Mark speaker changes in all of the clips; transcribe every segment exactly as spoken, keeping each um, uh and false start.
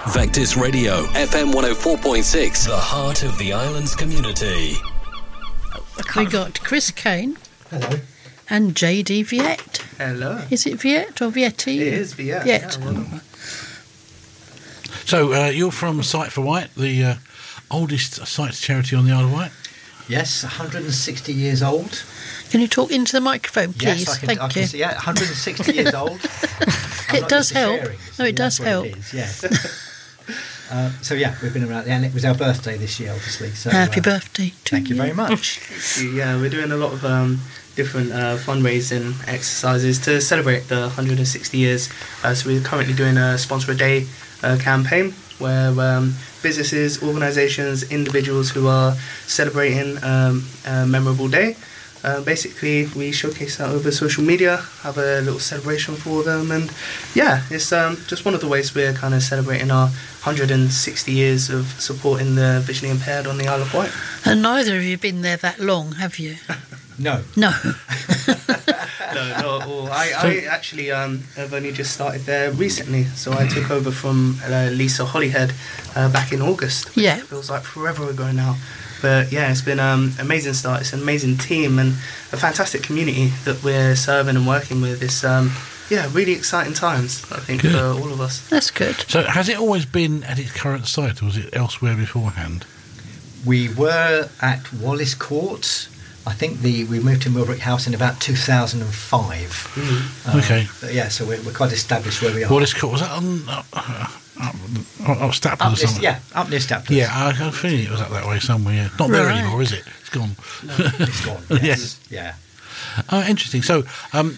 Speaker 1: Vectis Radio, F M one oh four point six, the heart of the island's community.
Speaker 2: We got Chris Kane.
Speaker 3: Hello.
Speaker 2: And J D Viette.
Speaker 3: Hello.
Speaker 2: Is it Viette or Vietti?
Speaker 3: It is Viette.
Speaker 2: Viette.
Speaker 3: Yeah, well,
Speaker 4: So uh, you're from Sight for Wight, the uh, oldest sights charity on the Isle of Wight?
Speaker 5: Yes, one hundred sixty years old.
Speaker 2: Can you talk into the microphone, please?
Speaker 5: Yes, I can,
Speaker 2: Thank
Speaker 5: I
Speaker 2: you.
Speaker 5: can see, yeah, one hundred sixty years old.
Speaker 2: It does help.
Speaker 5: Sharing, so
Speaker 2: no, it does
Speaker 5: that's what
Speaker 2: help.
Speaker 5: It is, yes. uh, so yeah, we've been around, and it was our birthday this year, obviously. So,
Speaker 2: Happy
Speaker 5: uh,
Speaker 2: birthday to
Speaker 5: Thank you very much.
Speaker 3: yeah, we're doing a lot of um, different uh, fundraising exercises to celebrate the one hundred sixty years. Uh, so we're currently doing a Sponsor a Day uh, campaign where um, businesses, organisations, individuals who are celebrating um, a memorable day, uh, basically we showcase that over social media, have a little celebration for them, and yeah, it's um, just one of the ways we're kind of celebrating our one hundred sixty years of supporting the visually impaired on the Isle of Wight.
Speaker 2: And neither of you been there that long, have you?
Speaker 5: No.
Speaker 2: No.
Speaker 3: No, not at all. I, I actually um, have only just started there recently, so I took over from uh, Lisa Hollyhead uh, back in August.
Speaker 2: Yeah.
Speaker 3: It feels like forever ago now. But yeah, it's been an um, amazing start. It's an amazing team and a fantastic community that we're serving and working with. It's um, yeah, really exciting times, I think,
Speaker 4: Good.
Speaker 3: for all of us.
Speaker 2: That's good.
Speaker 4: So has it always been at its current site, or was it elsewhere beforehand?
Speaker 5: We were at Wallace Court. I think the we moved to Millbrook House in about two thousand five.
Speaker 3: Mm.
Speaker 5: Uh,
Speaker 4: Okay.
Speaker 5: but yeah, so we're, we're quite established where we are.
Speaker 4: What is called? Was that on uh, uh, up, up, up Staples
Speaker 5: Up
Speaker 4: or
Speaker 5: near,
Speaker 4: something?
Speaker 5: yeah, up near Staplers.
Speaker 4: Yeah, I, I feeling it was up that way somewhere. Yeah. Not there
Speaker 2: Right.
Speaker 4: anymore, is it? It's gone.
Speaker 5: It's gone. Yes. Yeah.
Speaker 4: Oh, interesting. So, um,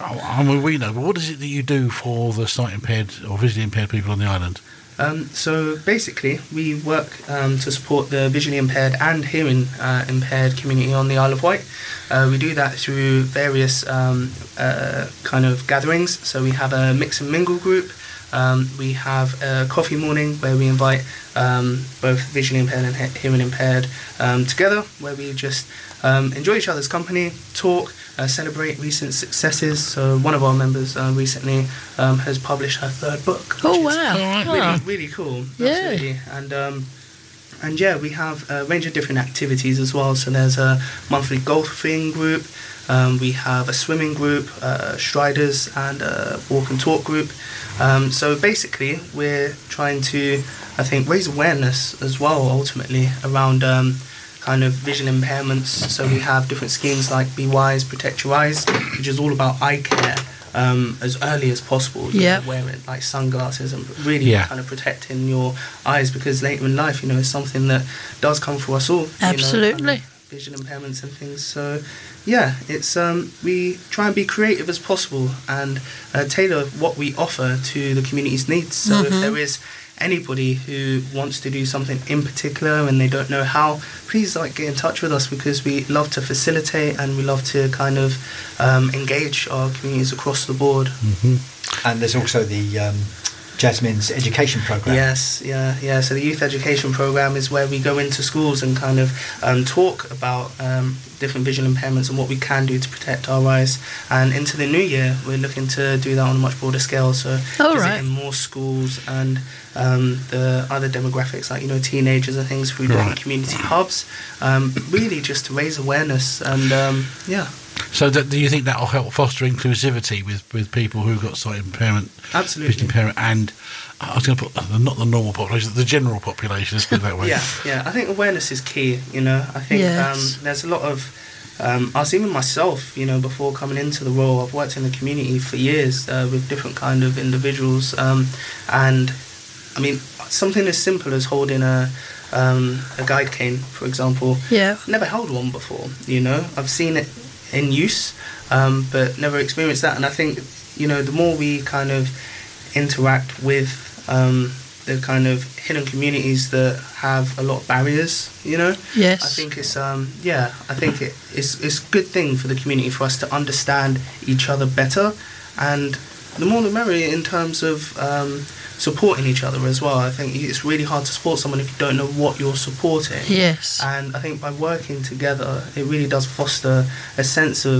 Speaker 4: I mean, we know, but what is it that you do for the sight impaired or visually impaired people on the island?
Speaker 3: Um, so basically, we work um, to support the visually impaired and hearing uh, impaired community on the Isle of Wight. Uh, we do that through various um, uh, kind of gatherings. So we have a mix and mingle group. Um, we have a coffee morning where we invite um, both visually impaired and he- hearing impaired um, together, where we just um, enjoy each other's company, talk, uh, celebrate recent successes. So one of our members uh, recently um, has published her third book.
Speaker 2: Oh,
Speaker 3: which is
Speaker 2: wow.
Speaker 3: Really,
Speaker 2: Ah.
Speaker 3: really cool.
Speaker 2: Yeah.
Speaker 3: Absolutely. And um, and yeah, we have a range of different activities as well. So there's a monthly golfing group. Um, we have a swimming group, uh, striders, and a walk and talk group. Um, so basically, we're trying to, I think, raise awareness as well, ultimately, around um, kind of vision impairments. So we have different schemes like Be Wise, Protect Your Eyes, which is all about eye care um, as early as possible. You
Speaker 2: Yeah.
Speaker 3: know, wearing like sunglasses and really
Speaker 4: Yeah.
Speaker 3: kind of protecting your eyes, because later in life, you know, it's something that does come for us all. you know,
Speaker 2: Absolutely.
Speaker 3: kind of vision impairments and things. So yeah, it's um, we try and be creative as possible and uh, tailor what we offer to the community's needs. So
Speaker 2: Mhm.
Speaker 3: if there is anybody who wants to do something in particular and they don't know how, please like get in touch with us, because we love to facilitate and we love to kind of um, engage our communities across the board.
Speaker 4: Mm-hmm.
Speaker 5: And there's also the um, Jasmine's education program.
Speaker 3: Yes, yeah, yeah. So the youth education program is where we go into schools and kind of um, talk about um, different visual impairments and what we can do to protect our eyes. And into the new year, we're looking to do that on a much broader scale. So
Speaker 2: Oh,
Speaker 3: visiting
Speaker 2: right.
Speaker 3: more schools and um, the other demographics, like, you know, teenagers and things, through different
Speaker 4: Right.
Speaker 3: community hubs. Um, really just to raise awareness and um, yeah.
Speaker 4: So, that, do you think that will help foster inclusivity with, with people who've got sight impairment,
Speaker 3: Absolutely.
Speaker 4: vision impairment, and I was going to put uh, not the normal population, the general population? Let's put it that way.
Speaker 3: Yeah, yeah. I think awareness is key. You know, I think
Speaker 2: Yes.
Speaker 3: um, there's a lot of um, us, even myself. You know, before coming into the role, I've worked in the community for years uh, with different kind of individuals, um, and I mean, something as simple as holding a um, a guide cane, for example.
Speaker 2: Yeah.
Speaker 3: Never held one before. You know, I've seen it in use, um, but never experienced that. And I think, you know, the more we kind of interact with um, the kind of hidden communities that have a lot of barriers, you know,
Speaker 2: Yes.
Speaker 3: I think it's um, yeah, I think it, it's it's a good thing for the community for us to understand each other better, and the more the merrier in terms of um, supporting each other as well. I think it's really hard to support someone if you don't know what you're supporting.
Speaker 2: Yes.
Speaker 3: And I think by working together, it really does foster a sense of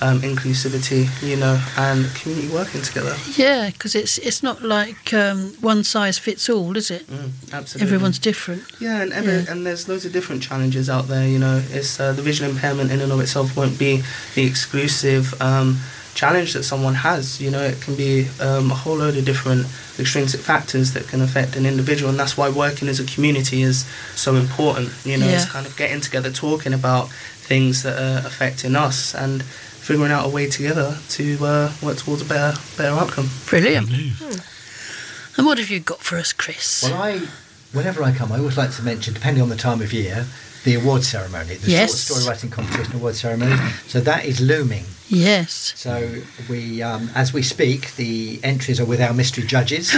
Speaker 3: um, inclusivity, you know, and community working together.
Speaker 2: Yeah, because it's it's not like um, one size fits all, is it?
Speaker 3: Mm, absolutely.
Speaker 2: Everyone's different.
Speaker 3: Yeah, and every,
Speaker 2: Yeah.
Speaker 3: and there's loads of different challenges out there. You know, it's uh, the visual impairment in and of itself won't be the exclusive um, challenge that someone has. You know, it can be um, a whole load of different extrinsic factors that can affect an individual, and that's why working as a community is so important. You know, it's
Speaker 2: Yeah.
Speaker 3: kind of getting together, talking about things that are affecting us, and figuring out a way together to uh, work towards a better, better outcome.
Speaker 2: Brilliant.
Speaker 4: Good news.
Speaker 2: And what have you got for us, Chris?
Speaker 5: Well, I, whenever I come, I always like to mention, depending on the time of year, the award ceremony, the
Speaker 2: Yes.
Speaker 5: short story writing competition award ceremony. So that is looming.
Speaker 2: Yes.
Speaker 5: So we, um, as we speak, the entries are with our mystery judges.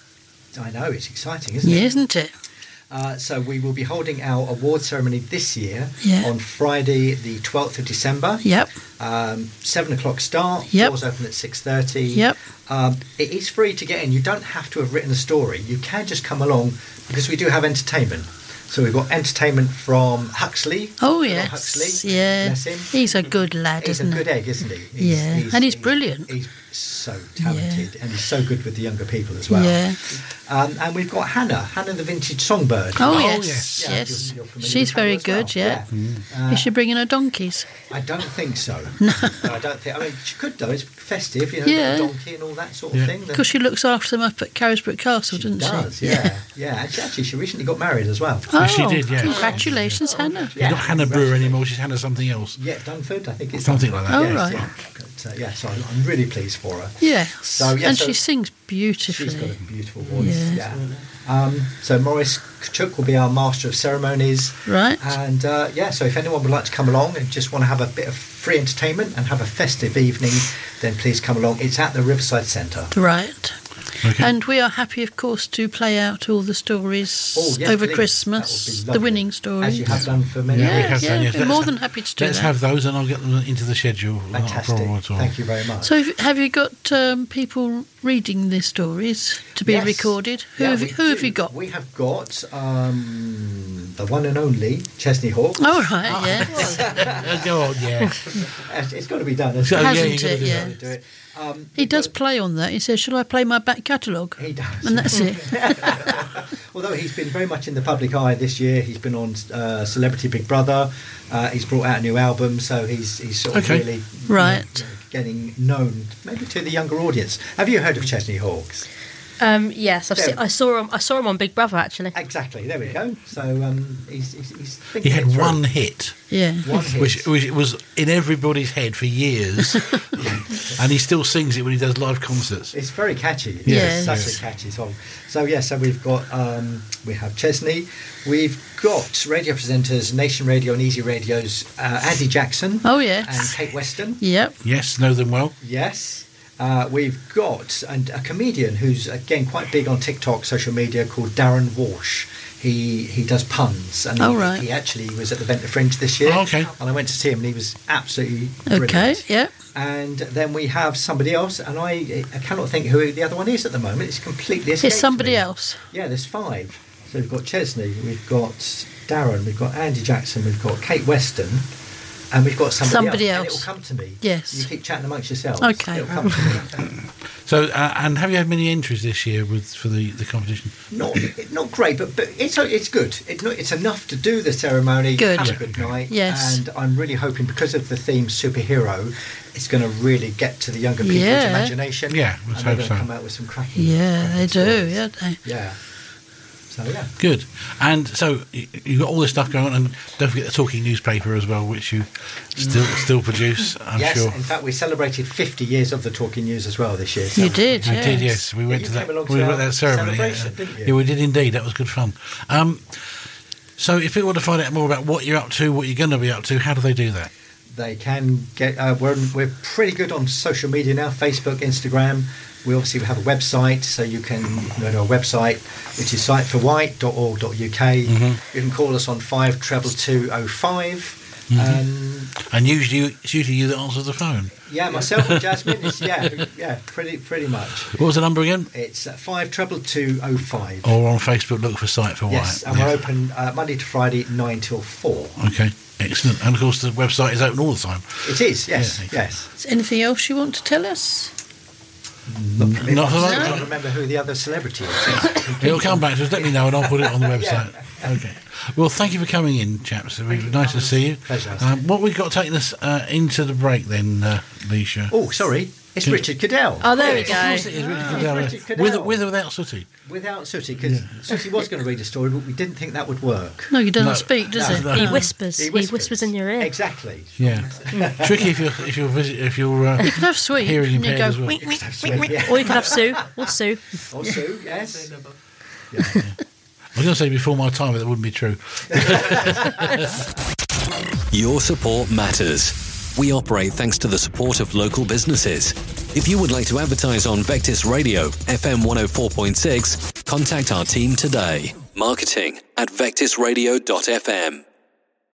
Speaker 5: I know, it's exciting, isn't
Speaker 2: Yeah,
Speaker 5: it?
Speaker 2: isn't it?
Speaker 5: Uh, so we will be holding our award ceremony this year
Speaker 2: Yeah.
Speaker 5: on Friday, the twelfth of December.
Speaker 2: Yep.
Speaker 5: Um, seven o'clock start.
Speaker 2: Yep.
Speaker 5: Doors open at six thirty.
Speaker 2: Yep.
Speaker 5: Um, it is free to get in. You don't have to have written a story. You can just come along because we do have entertainment. So we've got entertainment from Huxley.
Speaker 2: Oh,
Speaker 5: Phil
Speaker 2: yes.
Speaker 5: Huxley.
Speaker 2: Yeah.
Speaker 5: Bless him.
Speaker 2: He's a good lad,
Speaker 5: He's a
Speaker 2: isn't
Speaker 5: good
Speaker 2: he?
Speaker 5: egg, isn't he?
Speaker 2: Yeah, and he's brilliant.
Speaker 5: He's so talented, and he's so good with the younger people as well.
Speaker 2: Yeah.
Speaker 5: Um, and we've got Hannah, Hannah the vintage songbird.
Speaker 2: Oh,
Speaker 4: Oh,
Speaker 2: yes.
Speaker 4: yes.
Speaker 5: Yeah,
Speaker 2: Yes.
Speaker 5: you're- you're familiar
Speaker 2: She's
Speaker 5: with Hannah
Speaker 2: very
Speaker 5: as well.
Speaker 2: good, yeah.
Speaker 5: Uh,
Speaker 2: Is she bringing her donkeys?
Speaker 5: I don't think so. No. I don't think. I mean, she could though. It's festive, you know,
Speaker 2: Yeah.
Speaker 5: the donkey and all that sort of
Speaker 4: Yeah.
Speaker 5: thing.
Speaker 2: Because she looks after them up at Carisbrooke Castle,
Speaker 5: she
Speaker 2: doesn't
Speaker 5: does,
Speaker 2: she?
Speaker 5: yeah, yeah. And she, actually, she recently got married as well.
Speaker 2: Oh,
Speaker 4: Yes, she did, yeah.
Speaker 2: Congratulations, Hannah.
Speaker 4: She's not Hannah Brewer anymore, she's Hannah something else.
Speaker 5: Yeah, Dunford, I think it's
Speaker 4: Something
Speaker 5: Dunford.
Speaker 4: like that,
Speaker 2: Oh,
Speaker 5: Yes,
Speaker 2: right.
Speaker 5: yeah. But, uh, yeah, so I'm, I'm really pleased for her.
Speaker 2: Yes.
Speaker 5: So, yeah,
Speaker 2: and
Speaker 5: so-
Speaker 2: she sings beautifully.
Speaker 5: She's got a beautiful voice.
Speaker 2: Yeah.
Speaker 5: Yeah. Um, so Maurice Kachuk will be our master of ceremonies.
Speaker 2: Right.
Speaker 5: And uh, yeah, so if anyone would like to come along and just want to have a bit of free entertainment and have a festive evening, then please come along. It's at the Riverside Centre.
Speaker 2: Right.
Speaker 4: Okay.
Speaker 2: And we are happy, of course, to play out all the stories
Speaker 5: Oh, yes,
Speaker 2: over
Speaker 5: please.
Speaker 2: Christmas,
Speaker 5: That would be
Speaker 2: the
Speaker 5: lovely.
Speaker 2: winning stories.
Speaker 5: As you have done for many
Speaker 2: Yeah,
Speaker 4: we
Speaker 5: years.
Speaker 4: have
Speaker 2: yeah,
Speaker 4: done, yes.
Speaker 2: we're
Speaker 4: Let's
Speaker 2: more
Speaker 4: have-
Speaker 2: than happy to do
Speaker 4: Let's
Speaker 2: that.
Speaker 4: have those and I'll get them into the schedule. Not a
Speaker 5: Fantastic.
Speaker 4: problem at all.
Speaker 5: Thank you very much.
Speaker 2: So, have- have you got um, people reading the stories to be
Speaker 5: Yes.
Speaker 2: recorded? Who,
Speaker 5: Yeah,
Speaker 2: have,
Speaker 5: we
Speaker 2: who have
Speaker 5: do.
Speaker 2: you got?
Speaker 5: We have got um, the one and only Chesney Hawk.
Speaker 2: Oh, right, yeah.
Speaker 4: Uh, Go on, yeah.
Speaker 5: It's got to be done.
Speaker 4: So,
Speaker 5: Hasn't
Speaker 4: yeah,
Speaker 2: Hasn't
Speaker 4: you gotta
Speaker 2: it,
Speaker 4: do
Speaker 2: yeah.
Speaker 5: it? Do it. Um,
Speaker 2: He does play on that. He says, shall I play my back catalogue?
Speaker 5: He does.
Speaker 2: And that's it.
Speaker 5: Although he's been very much in the public eye this year, he's been on uh, Celebrity Big Brother. Uh, he's brought out a new album, so he's he's sort of
Speaker 4: Okay.
Speaker 5: really you
Speaker 2: Right.
Speaker 5: know, getting known, maybe to the younger audience. Have you heard of Chesney Hawkes?
Speaker 6: Um, yes, I've
Speaker 5: There.
Speaker 6: seen, I saw him. I saw him on Big Brother actually.
Speaker 5: Exactly. There we go. So um, he's he's, he's
Speaker 4: He
Speaker 5: thinking
Speaker 4: had
Speaker 5: it through.
Speaker 4: one hit,
Speaker 2: Yeah.
Speaker 5: One hit.
Speaker 4: which, which was in everybody's head for years, and he still sings it when he does live concerts.
Speaker 5: It's very catchy. It's
Speaker 2: Yes.
Speaker 5: such
Speaker 4: Yes.
Speaker 5: a catchy song. So yeah, so we've got um, we have Chesney, we've got radio presenters, Nation Radio and Easy Radio's uh, Andy Jackson
Speaker 2: Oh,
Speaker 5: and
Speaker 2: yes.
Speaker 5: Kate Weston.
Speaker 2: Yep.
Speaker 4: Yes, know them well.
Speaker 5: Yes. Uh, we've got and a comedian who's again quite big on TikTok, social media, called Darren Walsh. He he does puns, and
Speaker 2: Oh,
Speaker 5: he,
Speaker 2: right.
Speaker 5: he actually was at the Ventnor Fringe this year.
Speaker 4: Oh, okay.
Speaker 5: And I went to see him, and he was absolutely brilliant.
Speaker 2: Okay, yep.
Speaker 5: And then we have somebody else, and I I cannot think who the other one is at the moment. It's completely escaped
Speaker 2: It's somebody
Speaker 5: me.
Speaker 2: else.
Speaker 5: Yeah, there's five. So we've got Chesney, we've got Darren, we've got Andy Jackson, we've got Kate Weston, and we've got somebody,
Speaker 2: Somebody
Speaker 5: else. And
Speaker 2: else.
Speaker 5: it will come to me.
Speaker 2: Yes.
Speaker 5: You keep chatting amongst yourselves.
Speaker 2: Okay.
Speaker 5: It'll come to me.
Speaker 4: So, uh, and have you had many entries this year with for the, the competition?
Speaker 5: Not not great, but but it's it's good. It's not, it's enough to do the ceremony.
Speaker 2: Good.
Speaker 5: Have
Speaker 2: Yeah.
Speaker 5: a good night.
Speaker 2: Yes.
Speaker 5: And I'm really hoping because of the theme superhero, it's going to really get to the younger people's
Speaker 2: Yeah.
Speaker 5: imagination.
Speaker 4: Yeah, let's
Speaker 5: and they're
Speaker 4: hope
Speaker 5: going to
Speaker 4: so.
Speaker 5: come out with some cracking.
Speaker 2: Yeah, they
Speaker 5: cracking
Speaker 2: do,
Speaker 5: stories.
Speaker 2: yeah, they.
Speaker 5: Yeah. So yeah.
Speaker 4: Good. And so y- you've got all this stuff going on, and don't forget the Talking newspaper as well, which you still still produce, I'm
Speaker 5: yes.
Speaker 4: sure.
Speaker 5: In fact, we celebrated fifty years of the Talking News as well this year.
Speaker 2: You did,
Speaker 4: I
Speaker 2: yes.
Speaker 4: did, yes. We went
Speaker 5: you
Speaker 4: to
Speaker 5: came
Speaker 4: that.
Speaker 5: along
Speaker 4: We
Speaker 5: to
Speaker 4: went
Speaker 5: our
Speaker 4: to that ceremony.
Speaker 5: celebration,
Speaker 4: yeah.
Speaker 5: didn't you?
Speaker 4: Yeah, we did indeed. That was good fun. Um, so, if people want to find out more about what you're up to, what you're going to be up to, how do they do that?
Speaker 5: They can get. Uh, we're we're pretty good on social media now: Facebook, Instagram. We obviously have a website, so you can go to our website, which is sight for white dot org dot U K.
Speaker 4: Mhm.
Speaker 5: You can call us on five treble two oh five. Um,
Speaker 4: And usually, it's usually you that answers the phone.
Speaker 5: yeah, myself and Jasmine. Is, yeah, yeah, pretty pretty much.
Speaker 4: What was the number again?
Speaker 5: It's uh, five treble two oh five.
Speaker 4: Or on Facebook, look for Site for
Speaker 5: Yes,
Speaker 4: White.
Speaker 5: and
Speaker 4: Yeah.
Speaker 5: we're open uh, Monday to Friday, nine till four.
Speaker 4: Okay, excellent. And of course, the website is open all the time.
Speaker 5: It is, yes,
Speaker 4: Yeah.
Speaker 5: yes.
Speaker 2: Is there anything else you want to tell us?
Speaker 5: Not for me.
Speaker 4: Not for
Speaker 5: I
Speaker 4: that?
Speaker 5: can't remember who the other celebrity is.
Speaker 4: It'll come back to us. Let me know, and I'll put it on the website. Okay. Well, thank you for coming in, chaps. It was nice to see you.
Speaker 5: Pleasure.
Speaker 4: Um, what we've got taking us uh, into the break then, uh, Leisha?
Speaker 5: Oh, sorry, it's
Speaker 4: Can-
Speaker 5: Richard Cadell.
Speaker 6: Oh, there we
Speaker 4: Of course
Speaker 6: go.
Speaker 4: it is, Richard
Speaker 5: Ah,
Speaker 4: Cadell,
Speaker 5: Richard
Speaker 4: uh,
Speaker 5: Cadell.
Speaker 4: with, with or without Sooty.
Speaker 5: Without Sooty, because Sooty was going to read a story, but we didn't think that would work.
Speaker 2: No, he doesn't
Speaker 4: No.
Speaker 2: speak, does
Speaker 5: No,
Speaker 2: he?
Speaker 5: no.
Speaker 6: He
Speaker 2: No.
Speaker 6: whispers. He whispers. in your ear.
Speaker 5: Exactly.
Speaker 4: Yeah. Tricky if you're if you're visit, if you're uh,
Speaker 2: You can have sweet.
Speaker 4: hearing
Speaker 2: and you
Speaker 4: impaired
Speaker 2: go,
Speaker 4: as well.
Speaker 2: "Wink, wink."
Speaker 5: Yeah.
Speaker 6: Or you can have Sue. Or Sue.
Speaker 5: Or Sue, yes.
Speaker 4: I was going to say before my time, but that wouldn't be true.
Speaker 1: Your support matters. We operate thanks to the support of local businesses. If you would like to advertise on Vectis Radio, F M one oh four point six, contact our team today. Marketing at vectis radio dot f m.